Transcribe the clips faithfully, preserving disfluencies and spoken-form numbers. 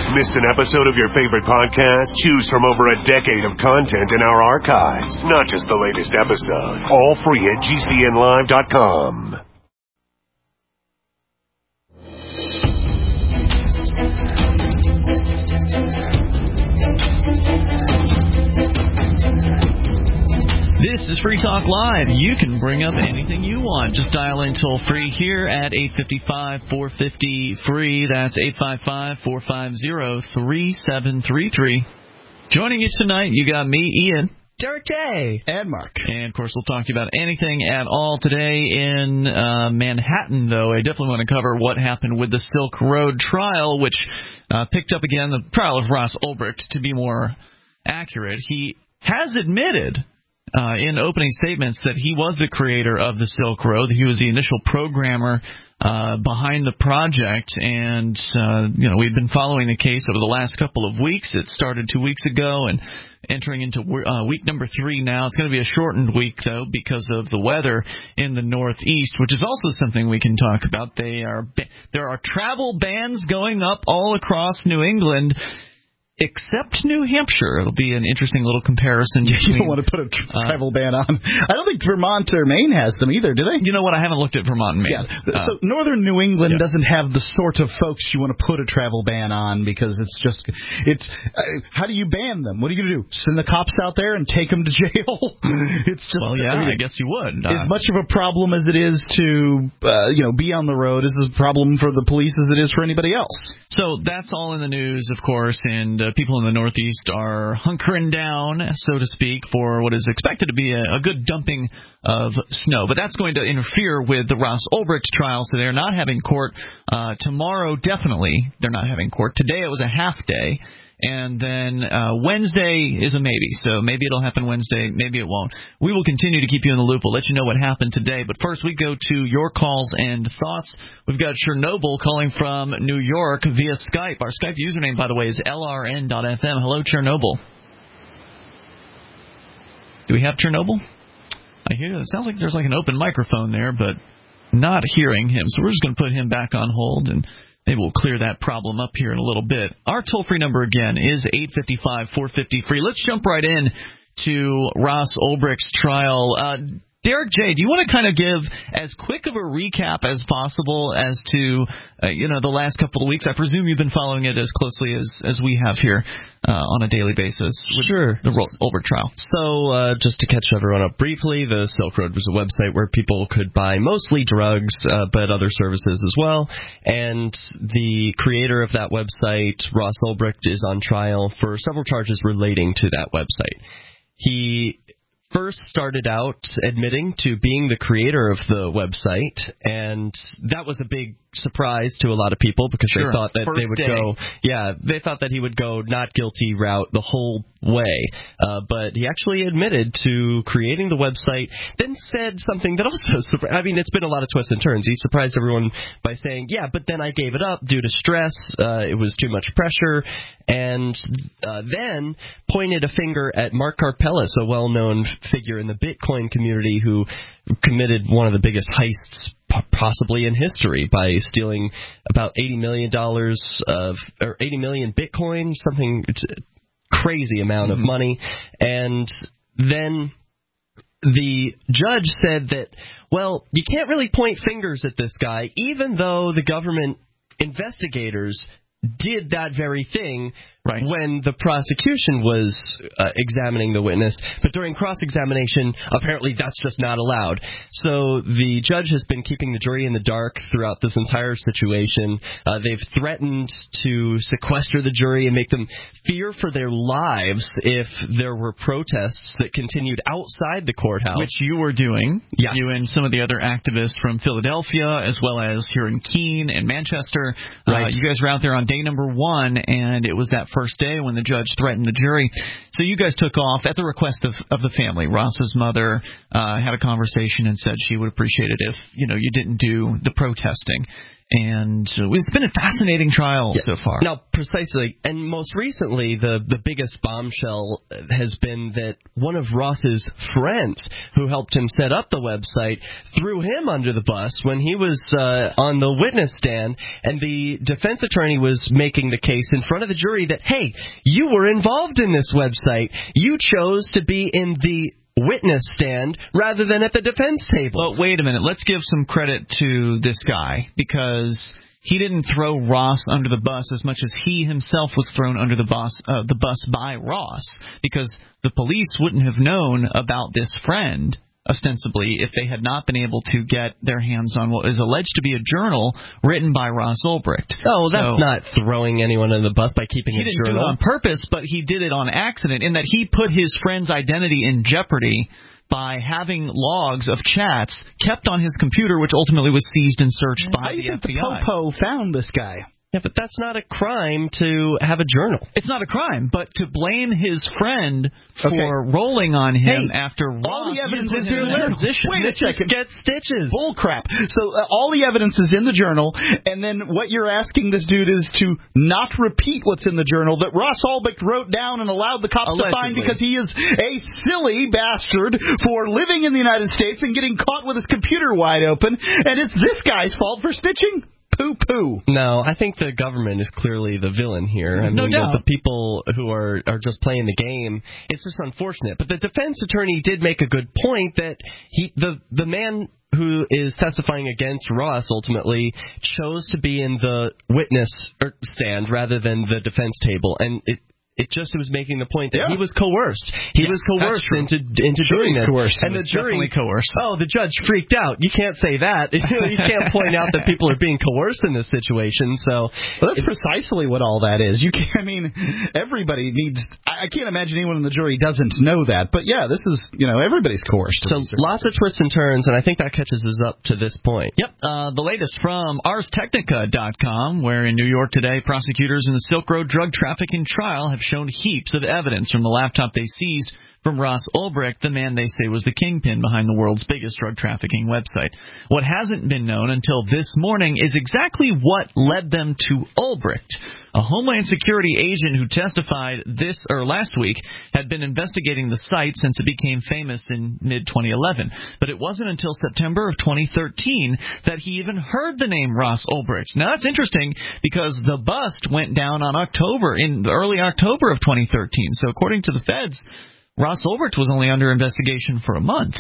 Missed an episode of your favorite podcast? Choose from over a decade of content in our archives, not just the latest episode. All free at G C N live dot com. This is Free Talk Live. You can bring up anything you want. Just dial in toll free here at eight five five, four five zero, free. That's eight five five, four five zero, three seven three three. Joining you tonight, you got me, Ian. Derek J. And Mark. And, of course, we'll talk to you about anything at all today in uh, Manhattan, though. I definitely want to cover what happened with the Silk Road trial, which uh, picked up again the trial of Ross Ulbricht, to be more accurate. He has admitted Uh, in opening statements that he was the creator of the Silk Road. He was the initial programmer uh, behind the project, and uh, you know we've been following the case over the last couple of weeks. It started two weeks ago and entering into uh, week number three now. It's going to be a shortened week, though, because of the weather in the Northeast, which is also something we can talk about. They are There are travel bans going up all across New England, except New Hampshire. It'll be an interesting little comparison. You between, don't want to put a travel uh, ban on. I don't think Vermont or Maine has them either, do they? You know what? I haven't looked at Vermont and Maine. Yeah. Uh, so northern New England yeah. doesn't have the sort of folks you want to put a travel ban on because it's just, it's, uh, how do you ban them? What are you going to do? Send the cops out there and take them to jail? It's just, well, yeah, I, mean, I guess you would. Uh, as much of a problem as it is to, uh, you know, be on the road is a problem for the police as it is for anybody else. So that's all in the news, of course, and uh, people in the Northeast are hunkering down, so to speak, for what is expected to be a, a good dumping of snow. But that's going to interfere with the Ross Ulbricht trial, so they're not having court uh, tomorrow. Definitely, they're not having court. Today it was a half day. And then uh, Wednesday is a maybe. So maybe it'll happen Wednesday, maybe it won't. We will continue to keep you in the loop. We'll let you know what happened today. But first we go to your calls and thoughts. We've got Chernobyl calling from New York via Skype. Our Skype username, by the way, is L R N dot F M. Hello, Chernobyl. Do we have Chernobyl? I hear it sounds like there's like an open microphone there, but not hearing him. So we're just going to put him back on hold, and maybe we'll clear that problem up here in a little bit. Our toll-free number, again, is eight five five, four five zero, free. Let's jump right in to Ross Ulbricht's trial. Uh, Derek J., do you want to kind of give as quick of a recap as possible as to, uh, you know, the last couple of weeks? I presume you've been following it as closely as, as we have here uh, on a daily basis with sure. the Ulbricht trial. So uh, just to catch everyone up briefly, the Silk Road was a website where people could buy mostly drugs, uh, but other services as well. And the creator of that website, Ross Ulbricht, is on trial for several charges relating to that website. He first started out admitting to being the creator of the website, and that was a big surprise to a lot of people because sure. they thought that First they would day. go, yeah, they thought that he would go not guilty route the whole way. Uh, but he actually admitted to creating the website, then said something that also, I mean, it's been a lot of twists and turns. He surprised everyone by saying, yeah, but then I gave it up due to stress. Uh, it was too much pressure. And uh, then pointed a finger at Mark Karpelès, a well-known figure in the Bitcoin community who committed one of the biggest heists possibly in history by stealing about eighty million dollars of, or eighty million Bitcoin, something crazy amount mm-hmm. of money. And then the judge said that, well, you can't really point fingers at this guy, even though the government investigators did that very thing right. when the prosecution was uh, examining the witness. But during cross-examination, apparently that's just not allowed. So the judge has been keeping the jury in the dark throughout this entire situation. Uh, they've threatened to sequester the jury and make them fear for their lives if there were protests that continued outside the courthouse. Which you were doing. Yes. You and some of the other activists from Philadelphia, as well as here in Keene and Manchester. Right. Uh, you guys were out there on day number one, and it was that first day when the judge threatened the jury. So you guys took off at the request of, of the family. Ross's mother uh, had a conversation and said she would appreciate it if, you know, you didn't do the protesting. And it's been a fascinating trial yeah. so far. Now, precisely, and most recently, the, the biggest bombshell has been that one of Ross's friends, who helped him set up the website, threw him under the bus when he was uh, on the witness stand, and the defense attorney was making the case in front of the jury that, hey, you were involved in this website. You chose to be in the witness stand rather than at the defense table. But wait a minute. Let's give some credit to this guy, because he didn't throw Ross under the bus as much as he himself was thrown under the bus, uh, the bus by Ross, because the police wouldn't have known about this friend, ostensibly, if they had not been able to get their hands on what is alleged to be a journal written by Ross Ulbricht. Oh, that's so, not throwing anyone under the bus by keeping he a didn't journal. do it on purpose, but he did it on accident, in that he put his friend's identity in jeopardy by having logs of chats kept on his computer, which ultimately was seized and searched by How do the you F think B I. the Popo found this guy? Yeah, but that's not a crime to have a journal. It's not a crime, but to blame his friend for Okay. rolling on him Hey, after Ross all the evidence used is him in in the a journal. position. Wait a second. Get stitches. Bull crap. So uh, all the evidence is in the journal, and then what you're asking this dude is to not repeat what's in the journal that Ross Ulbricht wrote down and allowed the cops Allegedly. to find, because he is a silly bastard for living in the United States and getting caught with his computer wide open, and it's this guy's fault for stitching? Poo-poo. No, I think the government is clearly the villain here. I No mean, doubt. The, the people who are, are just playing the game, it's just unfortunate. But the defense attorney did make a good point that he the the man who is testifying against Ross ultimately chose to be in the witness stand rather than the defense table. And it It just was making the point that Yeah. he was coerced. He Yes, was coerced that's true. into into Sure doing he's this. coerced. And He the was jury, definitely coerced. oh, the judge freaked out. You can't say that. You know, you can't point out that people are being coerced in this situation. So Well, that's precisely what all that is. You can't, I mean, everybody needs. I I can't imagine anyone in the jury doesn't know that. But yeah, this is, you know, everybody's coerced. So lots of twists and turns, and I think that catches us up to this point. Yep. Uh, the latest from ars technica dot com, where in New York today, prosecutors in the Silk Road drug trafficking trial have shown heaps of evidence from the laptop they seized from Ross Ulbricht, the man they say was the kingpin behind the world's biggest drug trafficking website. What hasn't been known until this morning is exactly what led them to Ulbricht. A Homeland Security agent who testified this or last week had been investigating the site since it became famous in mid twenty eleven. But it wasn't until September of twenty thirteen that he even heard the name Ross Ulbricht. Now that's interesting because the bust went down on October, in early October of twenty thirteen. So according to the feds, Ross Ulbricht was only under investigation for a month.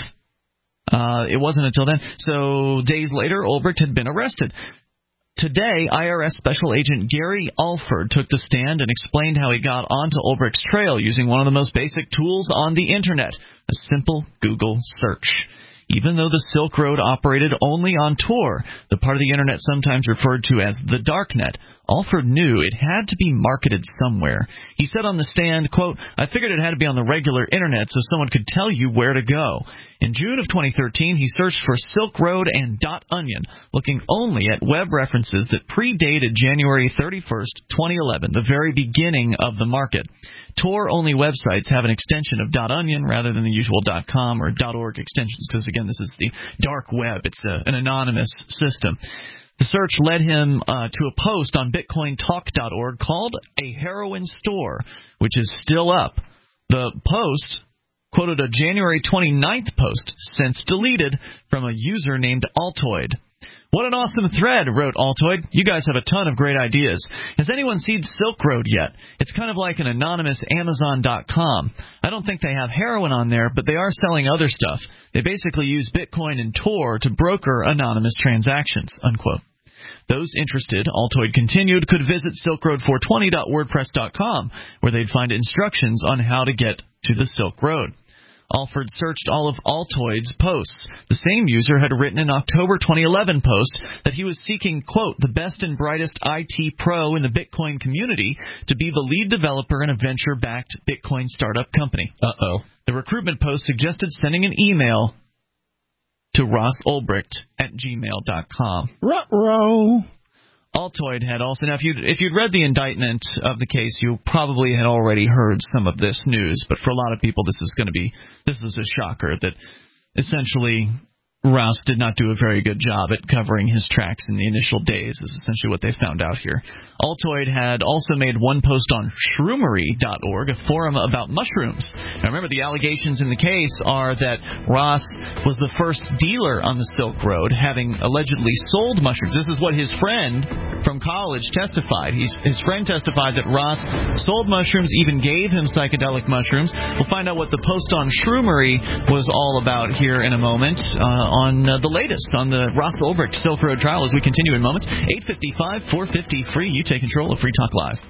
Uh, it wasn't until then. So days later, Ulbricht had been arrested. Today, I R S Special Agent Gary Alford took the stand and explained how he got onto Ulbricht's trail using one of the most basic tools on the Internet, a simple Google search. Even though the Silk Road operated only on Tor, the part of the Internet sometimes referred to as the Darknet, Alford knew it had to be marketed somewhere. He said on the stand, quote, "I figured it had to be on the regular Internet so someone could tell you where to go." In June of twenty thirteen, he searched for Silk Road and .onion, looking only at web references that predated January thirty-first, twenty eleven, the very beginning of the market. Tor-only websites have an extension of .onion rather than the usual .com or .org extensions, because, again, this is the dark web. It's a, an anonymous system. The search led him uh, to a post on bitcoin talk dot org called A Heroin Store, which is still up. The post quoted a January twenty-ninth post, since deleted, from a user named Altoid. "What an awesome thread," wrote Altoid. "You guys have a ton of great ideas. Has anyone seen Silk Road yet? It's kind of like an anonymous Amazon dot com. I don't think they have heroin on there, but they are selling other stuff. They basically use Bitcoin and Tor to broker anonymous transactions," unquote. Those interested, Altoid continued, could visit silk road four twenty dot wordpress dot com, where they'd find instructions on how to get to the Silk Road. Alford searched all of Altoid's posts. The same user had written in October twenty eleven post that he was seeking, quote, "the best and brightest I T pro in the Bitcoin community to be the lead developer in a venture-backed Bitcoin startup company." Uh-oh. The recruitment post suggested sending an email to ross ulbricht at gmail dot com. Ruh-roh. Altoid had also, now if you'd, if you'd read the indictment of the case, you probably had already heard some of this news, but for a lot of people this is going to be, this is a shocker, that essentially Ross did not do a very good job at covering his tracks in the initial days, is essentially what they found out here. Altoid had also made one post on shroomery dot org, a forum about mushrooms. Now remember, the allegations in the case are that Ross was the first dealer on the Silk Road, having allegedly sold mushrooms. This is what his friend from college testified. He's, his friend testified that Ross sold mushrooms, even gave him psychedelic mushrooms. We'll find out what the post on shroomery was all about here in a moment. Uh, on uh, the latest on the Ross Ulbricht Silk Road trial as we continue in moments. eight fifty-five, four fifty, free. You take control of Free Talk Live.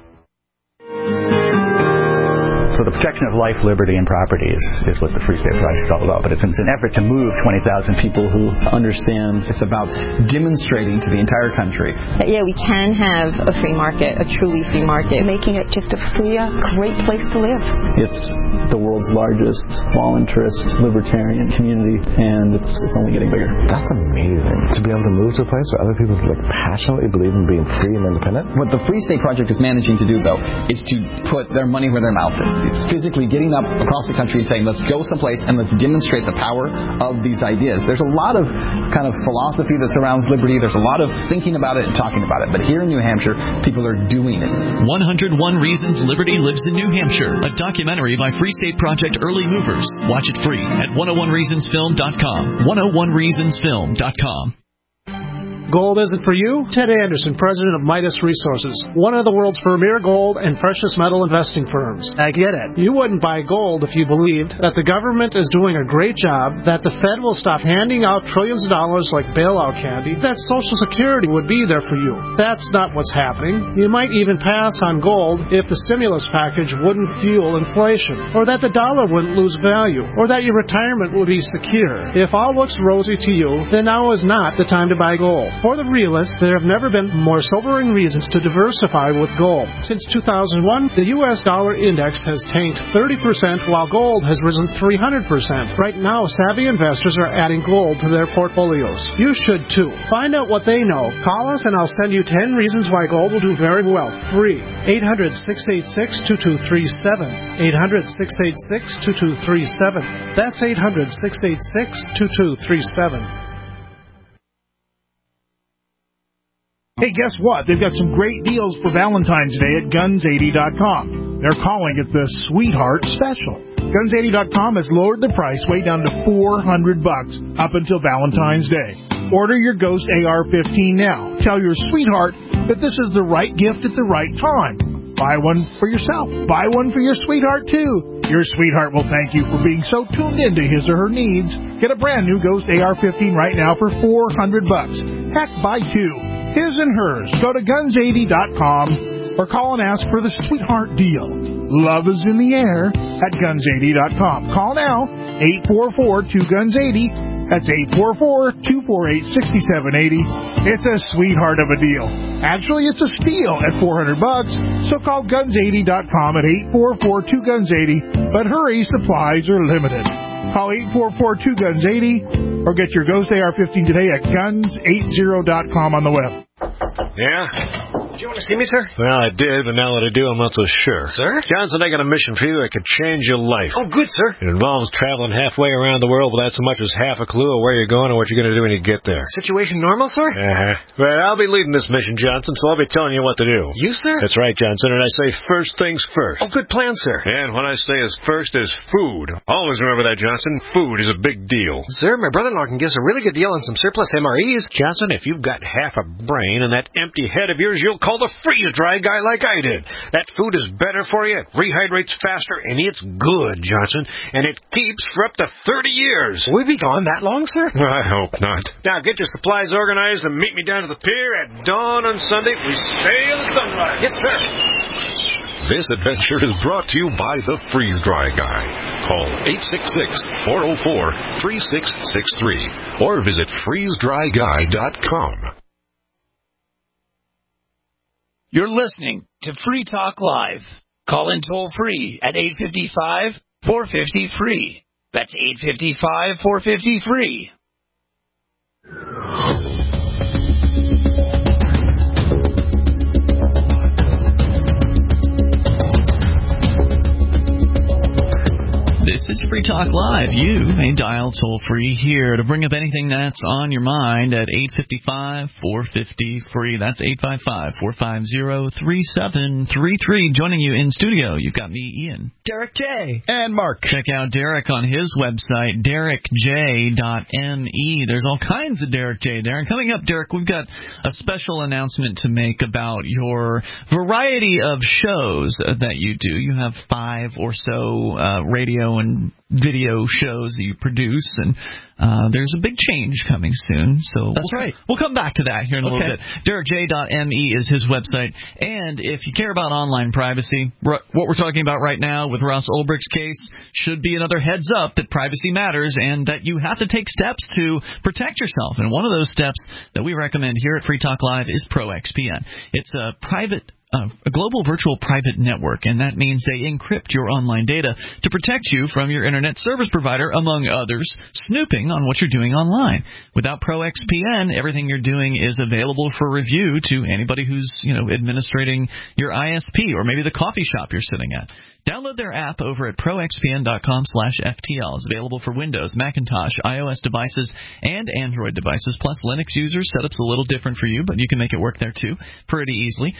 So the protection of life, liberty, and property is, is what the Free State Project is all about. But it's, it's an effort to move twenty thousand people who understand. It's about demonstrating to the entire country that, yeah, we can have a free market, a truly free market. Making it just a free, uh, great place to live. It's the world's largest voluntarist libertarian community, and it's it's only getting bigger. That's amazing. To be able to move to a place where other people like passionately believe in being free and independent. What the Free State Project is managing to do, though, is to put their money where their mouth is. It's physically getting up across the country and saying, let's go someplace and let's demonstrate the power of these ideas. There's a lot of kind of philosophy that surrounds liberty. There's a lot of thinking about it and talking about it. But here in New Hampshire, people are doing it. one hundred one Reasons Liberty Lives in New Hampshire, a documentary by Free State Project Early Movers. Watch it free at one oh one reasons film dot com. one oh one reasons film dot com. Gold isn't for you? Ted Anderson, president of Midas Resources, one of the world's premier gold and precious metal investing firms. I get it. You wouldn't buy gold if you believed that the government is doing a great job, that the Fed will stop handing out trillions of dollars like bailout candy, that Social Security would be there for you. That's not what's happening. You might even pass on gold if the stimulus package wouldn't fuel inflation, or that the dollar wouldn't lose value, or that your retirement would be secure. If all looks rosy to you, then now is not the time to buy gold. For the realist, there have never been more sobering reasons to diversify with gold. Since two thousand one, the U S dollar index has tanked thirty percent while gold has risen three hundred percent. Right now, savvy investors are adding gold to their portfolios. You should too. Find out what they know. Call us and I'll send you ten reasons why gold will do very well. Free. eight hundred, six eight six, two two three seven. eight hundred, six eight six, two two three seven. That's eight hundred, six eight six, two two three seven. Hey, guess what? They've got some great deals for Valentine's Day at guns eighty dot com. They're calling it the Sweetheart Special. guns eighty dot com has lowered the price way down to four hundred bucks up until Valentine's Day. Order your Ghost A R fifteen now. Tell your sweetheart that this is the right gift at the right time. Buy one for yourself. Buy one for your sweetheart, too. Your sweetheart will thank you for being so tuned into his or her needs. Get a brand new Ghost A R fifteen right now for four hundred bucks. Heck, buy two. His and hers. Go to guns eighty dot com or call and ask for the Sweetheart Deal. Love is in the air at guns eighty dot com. Call now, eight four four, two guns eighty. That's eight four four, two four eight, six seven eight zero. It's a sweetheart of a deal. Actually, it's a steal at four hundred bucks. So call guns eighty dot com at eight four four, two guns eighty. But hurry, supplies are limited. Call eight four four, two guns eighty or get your Ghost A R fifteen today at guns eighty dot com on the web. Yeah? Did you want to see me, sir? Well, I did, but now that I do, I'm not so sure. Sir? Johnson, I got a mission for you that could change your life. Oh, good, sir. It involves traveling halfway around the world without so much as half a clue of where you're going or what you're going to do when you get there. Situation normal, sir? Uh-huh. Well, I'll be leading this mission, Johnson, so I'll be telling you what to do. You, sir? That's right, Johnson, and I say first things first. Oh, good plan, sir. And what I say is first is food. Always remember that, Johnson. Food is a big deal. Sir, my brother-in-law can give us a really good deal on some surplus M R Es. Johnson, if you've got half a brain and that empty head of yours, you'll call the freeze-dry guy like I did. That food is better for you, it rehydrates faster, and it's good, Johnson. And it keeps for up to thirty years. Will we be gone that long, sir? I hope not. Now, get your supplies organized and meet me down to the pier at dawn on Sunday. We sail at sunrise. Yes, sir. This adventure is brought to you by the Freeze Dry Guy. Call eight six six, four oh four, three six six three or visit freeze dry guy dot com. You're listening to Free Talk Live. Call in toll free at eight five five, four five zero, free. That's eight five five, four five zero, free. This is It's Free Talk Live. You may dial toll-free here to bring up anything that's on your mind at eight five five, four five zero, free. That's eight five five, four five zero, three seven three three. Joining you in studio, you've got me, Ian. Derek J. And Mark. Check out Derek on his website, derek j dot m e. There's all kinds of Derek J there. And coming up, Derek, we've got a special announcement to make about your variety of shows that you do. You have five or so uh, radio and video shows that you produce, and uh, there's a big change coming soon. So That's we'll, right. We'll come back to that here in a Okay. little bit. derek j dot m e is his website. And if you care about online privacy, what we're talking about right now with Ross Ulbricht's case should be another heads up that privacy matters and that you have to take steps to protect yourself. And one of those steps that we recommend here at Free Talk Live is ProXPN. It's a private Uh, a global virtual private network, and that means they encrypt your online data to protect you from your internet service provider, among others, snooping on what you're doing online. Without ProXPN, everything you're doing is available for review to anybody who's, you know, administrating your I S P or maybe the coffee shop you're sitting at. Download their app over at proxpn.com slash FTL. It's available for Windows, Macintosh, iOS devices, and Android devices. Plus, Linux users, setup's a little different for you, but you can make it work there too pretty easily.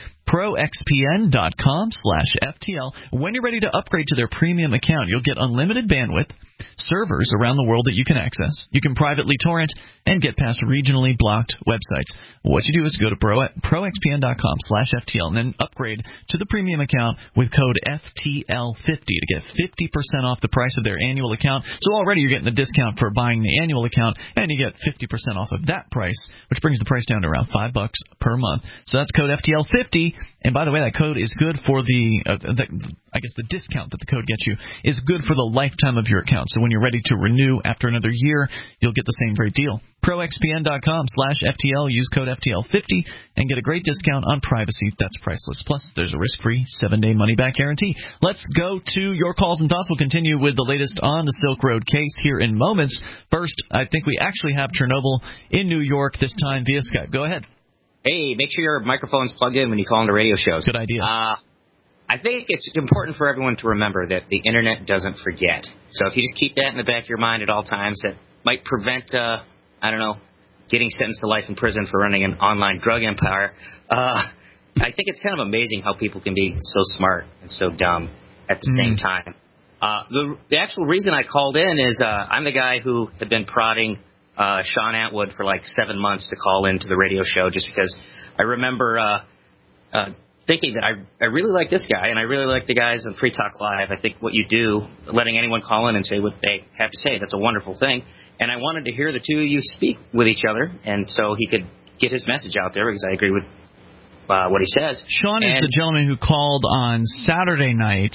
proxpn.com slash FTL. When you're ready to upgrade to their premium account, you'll get unlimited bandwidth, servers around the world that you can access. You can privately torrent and get past regionally blocked websites. What you do is go to pro, proxpn.com slash FTL and then upgrade to the premium account with code F T L fifty to get fifty percent off the price of their annual account. So already you're getting the discount for buying the annual account, and you get fifty percent off of that price, which brings the price down to around five bucks per month. So that's code F T L fifty. And by the way, that code is good for the, uh, the, I guess the discount that the code gets you is good for the lifetime of your account. So when you're ready to renew after another year, you'll get the same great deal. proxpn.com slash FTL. Use code F T L fifty and get a great discount on privacy that's priceless. Plus, there's a risk-free seven-day money-back guarantee. Let's go to your calls and thoughts. We'll continue with the latest on the Silk Road case here in moments. First, I think we actually have Chernobyl in New York, this time via Skype. Go ahead. Hey, make sure your microphone's plugged in when you call into radio shows. Good idea. Uh, I think it's important for everyone to remember that the Internet doesn't forget. So if you just keep that in the back of your mind at all times, that might prevent, uh, I don't know, getting sentenced to life in prison for running an online drug empire. Uh, I think it's kind of amazing how people can be so smart and so dumb at the mm. same time. Uh, the, the actual reason I called in is uh, I'm the guy who had been prodding uh, Sean Atwood for like seven months to call into the radio show just because I remember uh, uh, thinking that I, I really like this guy and I really like the guys on Free Talk Live. I think what you do, letting anyone call in and say what they have to say, that's a wonderful thing. And I wanted to hear the two of you speak with each other, and so he could get his message out there because I agree with uh, what he says. Sean and is the gentleman who called on Saturday night.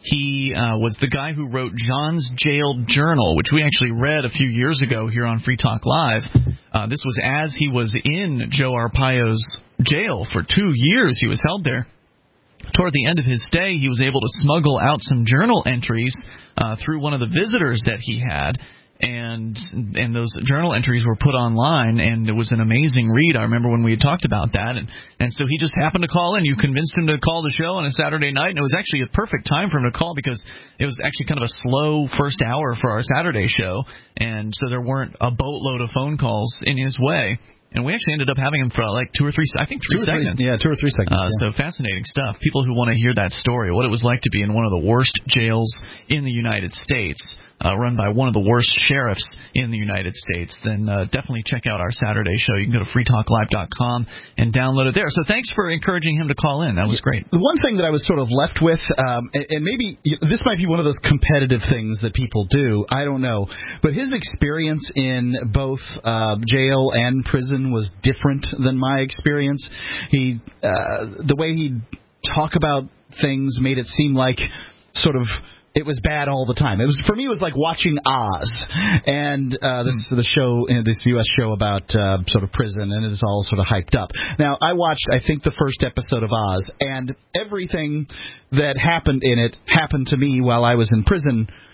He uh, was the guy who wrote John's Jail Journal, which we actually read a few years ago here on Free Talk Live. Uh, this was as he was in Joe Arpaio's jail for two years. He was held there. Toward the end of his stay, he was able to smuggle out some journal entries uh, through one of the visitors that he had. And and those journal entries were put online, and it was an amazing read. I remember when we had talked about that. And, and so he just happened to call in. You convinced him to call the show on a Saturday night, and it was actually a perfect time for him to call because it was actually kind of a slow first hour for our Saturday show. And so there weren't a boatload of phone calls in his way. And we actually ended up having him for like two or three, I think three two seconds. Three, yeah, two or three seconds. Uh, yeah. So fascinating stuff. People who want to hear that story, what it was like to be in one of the worst jails in the United States, uh, run by one of the worst sheriffs in the United States, then uh, definitely check out our Saturday show. You can go to free talk live dot com and download it there. So thanks for encouraging him to call in. That was great. The one thing that I was sort of left with, um, and, and maybe this might be one of those competitive things that people do, I don't know, but his experience in both uh, jail and prison was different than my experience. He, uh, the way he'd talk about things made it seem like sort of it was bad all the time. It was for me. It was like watching Oz, and uh, this is the show, this U S show about uh, sort of prison, and it's all sort of hyped up. Now, I watched, I think, the first episode of Oz, and everything that happened in it happened to me while I was in prison.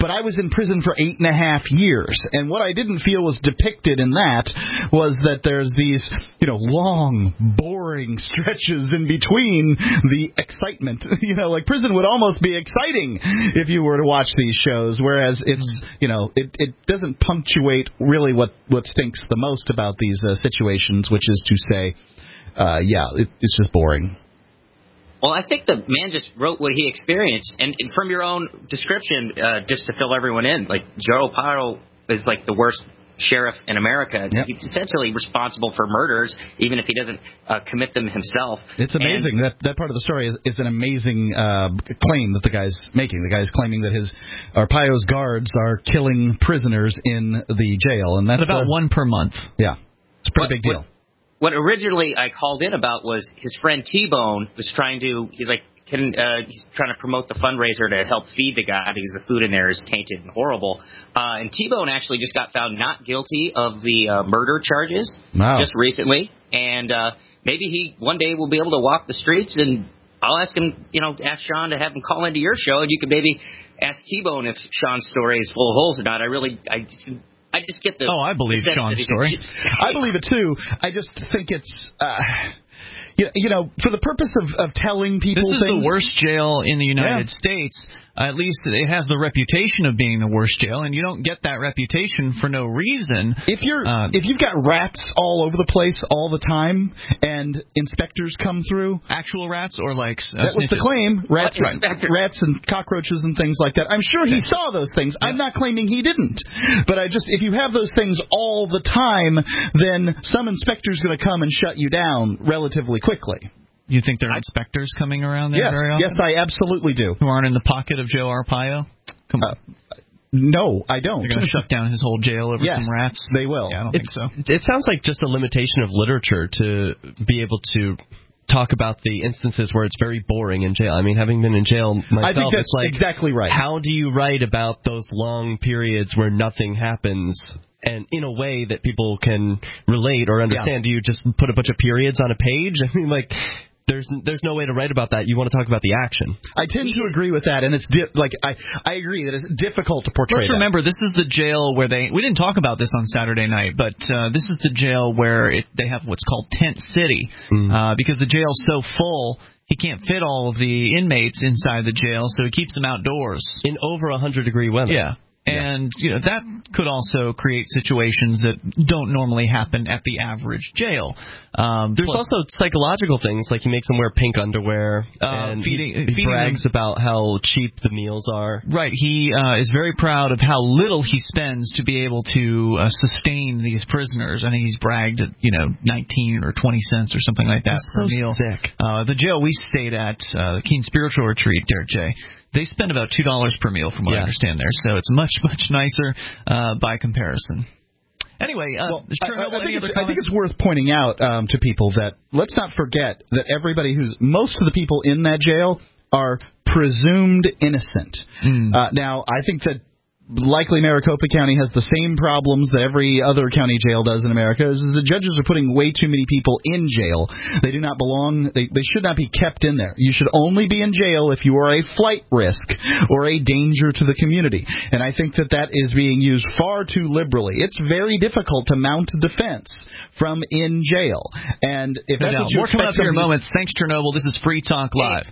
but I was in prison for eight and a half years. And what I didn't feel was depicted in that was that there's these, you know, long, boring stretches in between the excitement. You know, like prison would almost be exciting if you were to watch these shows, whereas it's, you know, it, it doesn't punctuate really what, what stinks the most about these uh, situations, which is to say, uh, yeah, it, it's just boring. Well, I think the man just wrote what he experienced, and, and from your own description, uh, just to fill everyone in, like Joe Arpaio is like the worst sheriff in America. Yep. He's essentially responsible for murders, even if he doesn't uh, commit them himself. It's amazing. And that that part of the story is, is an amazing uh, claim that the guy's making. The guy's claiming that his Arpaio's guards are killing prisoners in the jail, and that's about a, one per month. Yeah, it's a pretty what, big deal. What, What originally I called in about was his friend T-Bone was trying to, he's like, can, uh, he's trying to promote the fundraiser to help feed the guy because the food in there is tainted and horrible. Uh, and T-Bone actually just got found not guilty of the uh, murder charges wow. just recently. And uh, maybe he one day will be able to walk the streets, and I'll ask him, you know, ask Sean to have him call into your show, and you can maybe ask T-Bone if Sean's story is full of holes or not. I really, I just... I just get the. Oh, I believe Sean's story. I believe it too. I just think it's, uh, you, you know, for the purpose of, of telling people this is things, the worst jail in the United yeah. States. At least it has the reputation of being the worst jail, and you don't get that reputation for no reason. If you're, uh, if you've got rats all over the place all the time, and inspectors come through, actual rats or like uh, that was snitches. the claim, rats, right. rats and cockroaches and things like that. I'm sure he okay. saw those things. Yeah. I'm not claiming he didn't, but I just, if you have those things all the time, then some inspector's going to come and shut you down relatively quickly. You think there are inspectors coming around there yes, very often? Yes, I absolutely do. Who aren't in the pocket of Joe Arpaio? Come on. Uh, no, I don't. They're going to shut down his whole jail over yes, some rats? They will. Yeah, I don't it's, think so. It sounds like just a limitation of literature to be able to talk about the instances where it's very boring in jail. I mean, having been in jail myself, I think that's it's like, exactly right. How do you write about those long periods where nothing happens? And in a way that people can relate or understand. Yeah. Do you just put a bunch of periods on a page? I mean, like, there's there's no way to write about that. You want to talk about the action. I tend to agree with that, and it's di- like I I agree that it's difficult to portray. Let's remember, this is the jail where they. We didn't talk about this on Saturday night, but uh, this is the jail where it, they have what's called Tent City, mm. uh, because the jail's so full. He can't fit all of the inmates inside the jail, so he keeps them outdoors in over one hundred degree weather. Yeah. And you know that could also create situations that don't normally happen at the average jail. Um, There's plus, also psychological things, like he makes them wear pink underwear, uh, and feeding, he, he feeding brags them. about how cheap the meals are. Right. He uh, is very proud of how little he spends to be able to uh, sustain these prisoners. I think he's bragged at, you know, nineteen or twenty cents or something like that That's per so meal. Sick. Uh, the jail we stayed at, uh, the Keene Spiritual Retreat, Derek J., they spend about two dollars per meal, from what yeah. I understand there. So it's much, much nicer uh, by comparison. Anyway, uh, well, I, I, I, think I think it's worth pointing out um, to people that let's not forget that everybody who's most of the people in that jail are presumed innocent. Mm. Uh, now, I think that likely Maricopa County has the same problems that every other county jail does in America. Is the judges are putting way too many people in jail. They do not belong. They, they should not be kept in there. You should only be in jail if you are a flight risk or a danger to the community. And I think that that is being used far too liberally. It's very difficult to mount a defense from in jail. And if no that's doubt. what you More coming up here in somebody... moments. Thanks, Chernobyl. This is Free Talk Live.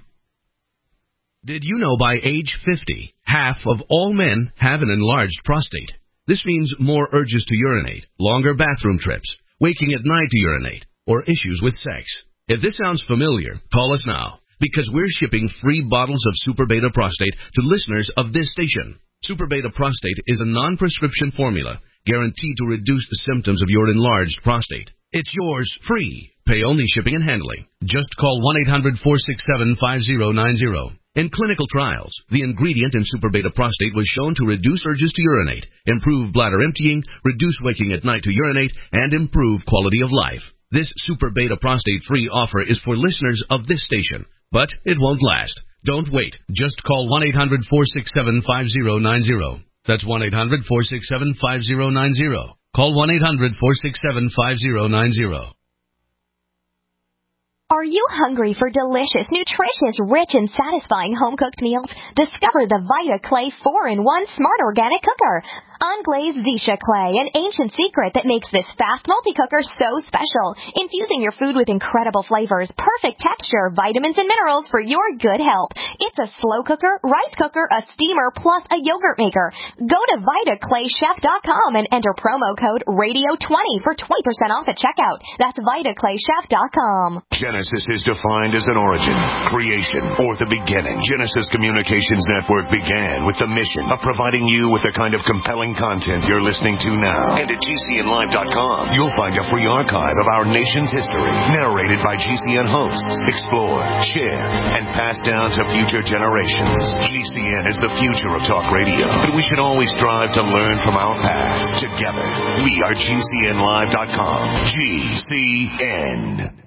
Did you know by age fifty, half of all men have an enlarged prostate? This means more urges to urinate, longer bathroom trips, waking at night to urinate, or issues with sex. If this sounds familiar, call us now, because we're shipping free bottles of Super Beta Prostate to listeners of this station. Super Beta Prostate is a non-prescription formula guaranteed to reduce the symptoms of your enlarged prostate. It's yours free. Pay only shipping and handling. Just call one eight hundred, four six seven, five zero nine zero. In clinical trials, the ingredient in Super Beta Prostate was shown to reduce urges to urinate, improve bladder emptying, reduce waking at night to urinate, and improve quality of life. This Super Beta Prostate free offer is for listeners of this station, but it won't last. Don't wait. Just call one eight hundred, four six seven, five zero nine zero. That's one eight hundred, four six seven, five zero nine zero. Call one eight hundred, four six seven, five zero nine zero. Are you hungry for delicious, nutritious, rich, and satisfying home-cooked meals? Discover the Vita Clay four in one Smart Organic Cooker. Unglazed Zisha clay, an ancient secret that makes this fast multi-cooker so special. Infusing your food with incredible flavors, perfect texture, vitamins, and minerals for your good health. It's a slow cooker, rice cooker, a steamer, plus a yogurt maker. Go to Vita Clay Chef dot com and enter promo code radio twenty for twenty percent off at checkout. That's Vita Clay Chef dot com. Genesis is defined as an origin, creation, or the beginning. Genesis Communications Network began with the mission of providing you with the kind of compelling content you're listening to now. And at G C N live dot com, you'll find a free archive of our nation's history, narrated by G C N hosts, explored, shared, and passed down to future generations. G C N is the future of talk radio, but we should always strive to learn from our past. Together, we are G C N live dot com. G C N.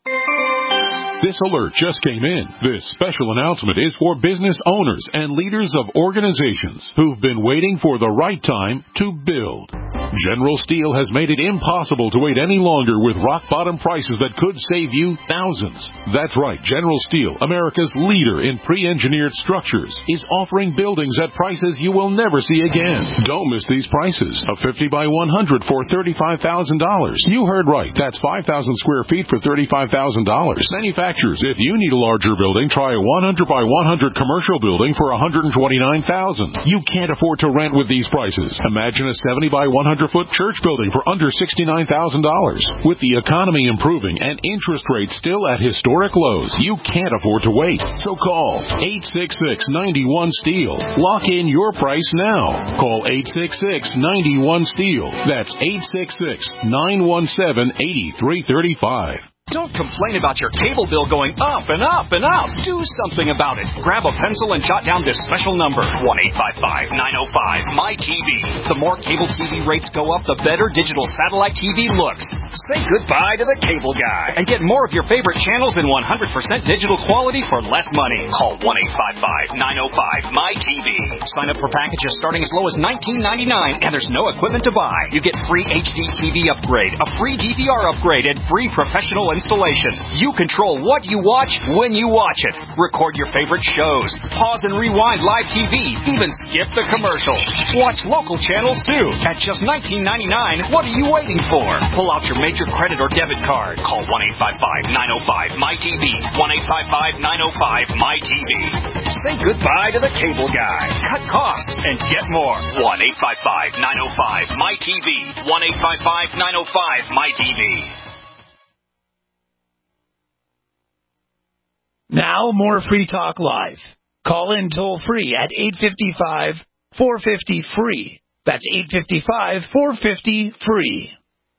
This alert just came in. This special announcement is for business owners and leaders of organizations who've been waiting for the right time to build. General Steel has made it impossible to wait any longer with rock-bottom prices that could save you thousands. That's right, General Steel, America's leader in pre-engineered structures, is offering buildings at prices you will never see again. Don't miss these prices. A fifty by one hundred for thirty-five thousand dollars. You heard right. That's five thousand square feet for thirty-five thousand dollars. Manufacturers, if you need a larger building, try a one hundred by one hundred commercial building for one hundred twenty-nine thousand dollars. You can't afford to rent with these prices. Imagine a seventy by one hundred foot church building for under sixty-nine thousand dollars. With the economy improving and interest rates still at historic lows, you can't afford to wait. So call eight six six, nine one, STEEL. Lock in your price now. Call eight six six, nine one, STEEL. That's eight six six, nine one seven, eight three three five. Don't complain about your cable bill going up and up and up. Do something about it. Grab a pencil and jot down this special number, one eight five five, nine oh five, M Y T V. The more cable T V rates go up, the better digital satellite T V looks. Say goodbye to the cable guy and get more of your favorite channels in one hundred percent digital quality for less money. Call one eight five five, nine oh five, M Y T V. Sign up for packages starting as low as nineteen ninety-nine, and there's no equipment to buy. You get free H D T V upgrade, a free D V R upgrade, and free professional installation. You control what you watch when you watch it. Record your favorite shows. Pause and rewind live T V. Even skip the commercials. Watch local channels too. At just nineteen ninety-nine, what are you waiting for? Pull out your major credit or debit card. Call one eight five five, nine oh five, M Y T V. one eight five five, nine oh five, M Y T V. Say goodbye to the cable guy. Cut costs and get more. one eight five five, nine oh five, M Y T V. one eight five five, nine oh five, M Y T V. Now, more Free Talk Live. Call in toll-free at eight five five, four five zero, free. That's eight five five, four five zero, free.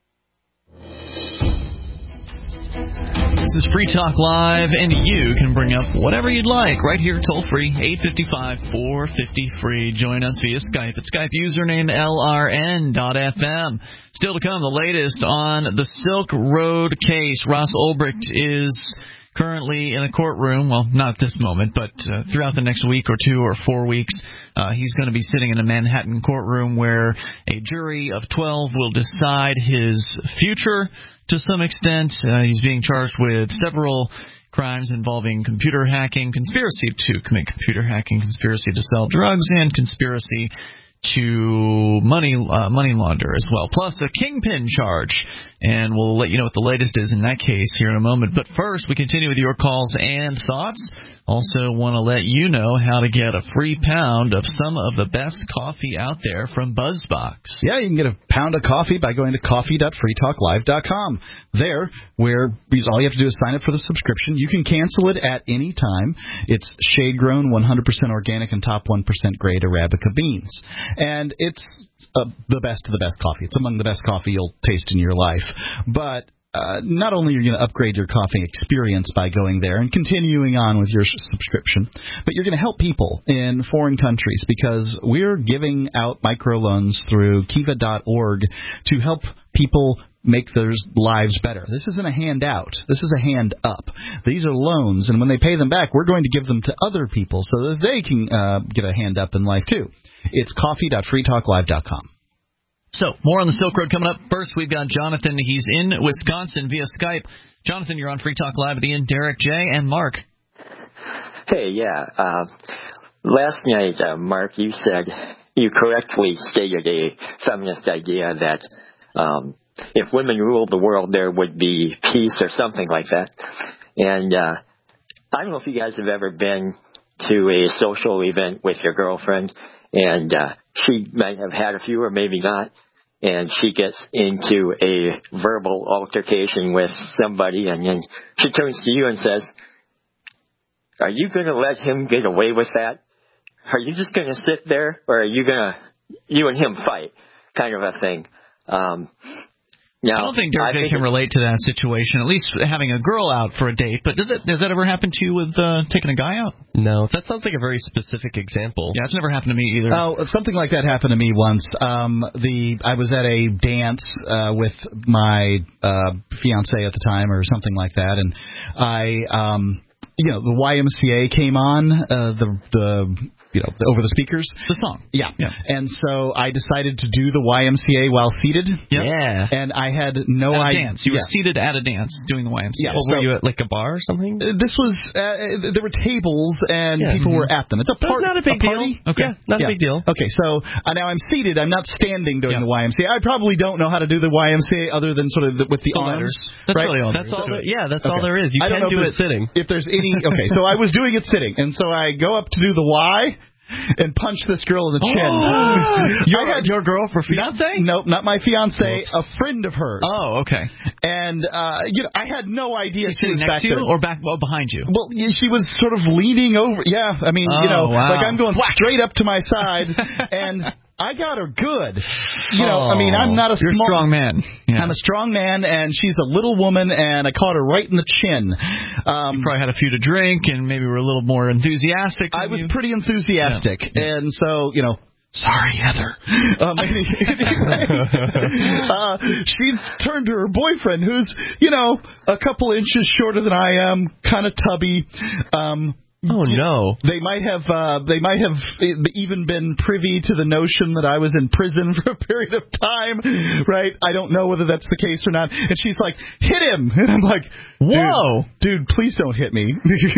This is Free Talk Live, and you can bring up whatever you'd like right here toll-free, eight five five, four five zero, free. Join us via Skype at Skype username L R N dot F M. Still to come, the latest on the Silk Road case. Ross Ulbricht is currently in a courtroom, well, not at this moment, but uh, throughout the next week or two or four weeks, uh, he's going to be sitting in a Manhattan courtroom where a jury of twelve will decide his future to some extent. Uh, he's being charged with several crimes involving computer hacking, conspiracy to commit computer hacking, conspiracy to sell drugs, and conspiracy to money uh, money launder as well, plus a kingpin charge. And we'll let you know what the latest is in that case here in a moment. But first, we continue with your calls and thoughts. Also want to let you know how to get a free pound of some of the best coffee out there from BuzzBox. Yeah, you can get a pound of coffee by going to coffee dot free talk live dot com. There, where all you have to do is sign up for the subscription. You can cancel it at any time. It's shade-grown, one hundred percent organic, and top one percent grade Arabica beans. And it's uh, the best of the best coffee. It's among the best coffee you'll taste in your life. But Uh, not only are you going to upgrade your coffee experience by going there and continuing on with your subscription, but you're going to help people in foreign countries because we're giving out microloans through kiva dot org to help people make their lives better. This isn't a handout. This is a hand up. These are loans, and when they pay them back, we're going to give them to other people so that they can uh, get a hand up in life too. It's coffee dot free talk live dot com. So, more on the Silk Road coming up. First, we've got Jonathan. He's in Wisconsin via Skype. Jonathan, you're on Free Talk Live with Ian, Derek, Jay, and Mark. Hey, yeah. Uh, last night, uh, Mark, you said, you correctly stated a feminist idea that um, if women ruled the world, there would be peace or something like that. And uh, I don't know if you guys have ever been to a social event with your girlfriend, and uh, she might have had a few or maybe not, and she gets into a verbal altercation with somebody, and then she turns to you and says, are you going to let him get away with that? Are you just going to sit there, or are you going to, you and him fight, kind of a thing? Um, now, I don't think Derek J can relate to that situation, at least having a girl out for a date, but does it does that ever happen to you with uh, taking a guy out? No, that sounds like a very specific example. Yeah, it's never happened to me either. Oh, something like that happened to me once. Um, the I was at a dance uh, with my uh, fiance at the time, or something like that, and I, um, you know, the Y M C A came on, uh, the the. You know, over the speakers. The song. Yeah. yeah. And so I decided to do the Y M C A while seated. Yep. Yeah. And I had no idea. idea. Dance. You yeah. were seated at a dance doing the Y M C A. Yeah. Well, so, were you at like a bar or something? Uh, this was, uh, there were tables and yeah. people mm-hmm. were at them. It's a, part, not a big a party. deal. Okay. Yeah, not yeah. a big deal. Okay, so uh, now I'm seated. I'm not standing during yeah. the Y M C A. I probably don't know how to do the Y M C A other than sort of the, with the, the arms. That's right? really all That's there is. all there, yeah, that's okay. all there is. You I can don't know do it sitting. If there's any, okay, so I was doing it sitting, and so I go up to do the Y, and punch this girl in the chin. Oh, your, I had your girl for fiance? Nope, not my fiance. Oops. A friend of hers. Oh, okay. And uh, you know, I had no idea she, she was next back to you there. or back well, behind you. Well, yeah, she was sort of leaning over. Yeah, I mean, oh, you know, wow. like I'm going Whack. straight up to my side, and I got her good. You know, oh, I mean, I'm not a you're small, strong man. Yeah. I'm a strong man, and she's a little woman, and I caught her right in the chin. Um, you probably had a few to drink, and maybe were a little more enthusiastic. I was you. pretty enthusiastic, yeah. and so, you know, sorry, Heather. Um, anyway, uh, she turned to her boyfriend, who's, you know, a couple inches shorter than I am, kind of tubby. Um, Oh no! They might have uh, they might have even been privy to the notion that I was in prison for a period of time, right? I don't know whether that's the case or not. And she's like, "Hit him!" And I'm like, "Whoa, dude, dude please don't hit me,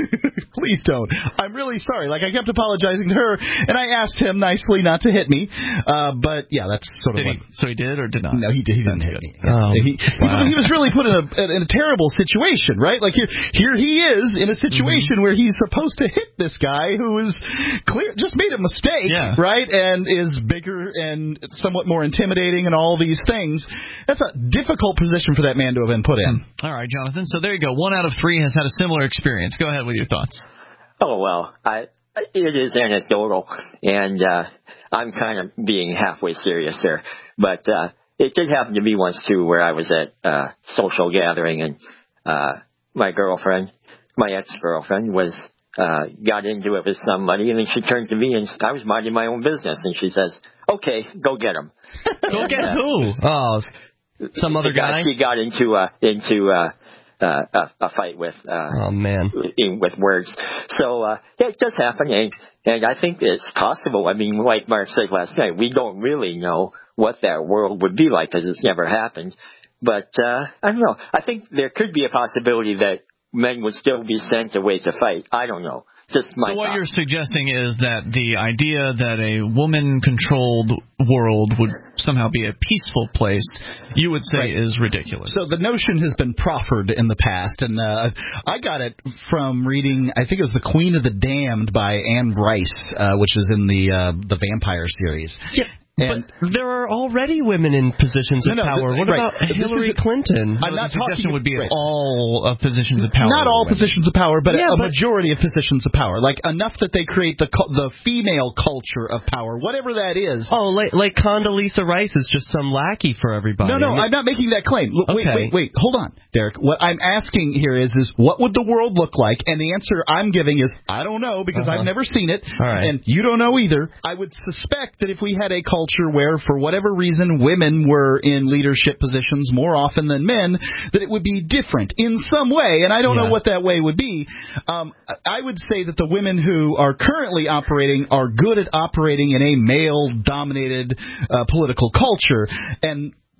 please don't. I'm really sorry." Like I kept apologizing to her, and I asked him nicely not to hit me. Uh, but yeah, that's sort of did what. He, so he did or did not? No, he did. He didn't that's hit good. me. Oh, he, wow. he was really put in a in a terrible situation, right? Like here, here he is in a situation mm-hmm. where he's supposed to hit this guy who is clear just made a mistake, yeah. right? And is bigger and somewhat more intimidating and all these things. That's a difficult position for that man to have been put in. All right, Jonathan. So there you go. One out of three has had a similar experience. Go ahead with your thoughts. Oh, well, I, it is anecdotal, and uh, I'm kind of being halfway serious there. But uh, it did happen to me once, too, where I was at a social gathering, and uh, my girlfriend, my ex-girlfriend, was Uh, got into it with somebody, and then she turned to me, and I was minding my own business, and she says, "Okay, go get him." Go and, get uh, who? Oh, some other guy. She got into uh, into uh, uh, a, a fight with. Uh, oh man, in, with words. So uh, yeah, it does happen, and and I think it's possible. I mean, like Mark said last night, we don't really know what that world would be like because it's never happened. But uh, I don't know. I think there could be a possibility that men would still be sent away to fight. I don't know. Just my so what thought. You're suggesting is that the idea that a woman-controlled world would somehow be a peaceful place, you would say right. is ridiculous. So the notion has been proffered in the past, and uh, I got it from reading, I think it was The Queen of the Damned by Anne Rice, uh, which is in the uh, the Vampire series. Yeah. And but there are already women in positions of no, no, power. Th- what right. about Hillary Clinton? I'm no, not the talking would be right. all of positions of power. Not all positions of power, but yeah, a but, majority of positions of power. Like enough that they create the the female culture of power, whatever that is. Oh, like, like Condoleezza Rice is just some lackey for everybody. No, no, I mean, I'm not making that claim. Look, okay. Wait, wait, wait. Hold on, Derek. What I'm asking here is, is what would the world look like? And the answer I'm giving is, I don't know, because uh-huh. I've never seen it, all right. and you don't know either. I would suspect that if we had a culture where, for whatever reason, women were in leadership positions more often than men, that it would be different in some way, and I don't yeah. know what that way would be. Um, I would say that the women who are currently operating are good at operating in a male-dominated uh, political culture, and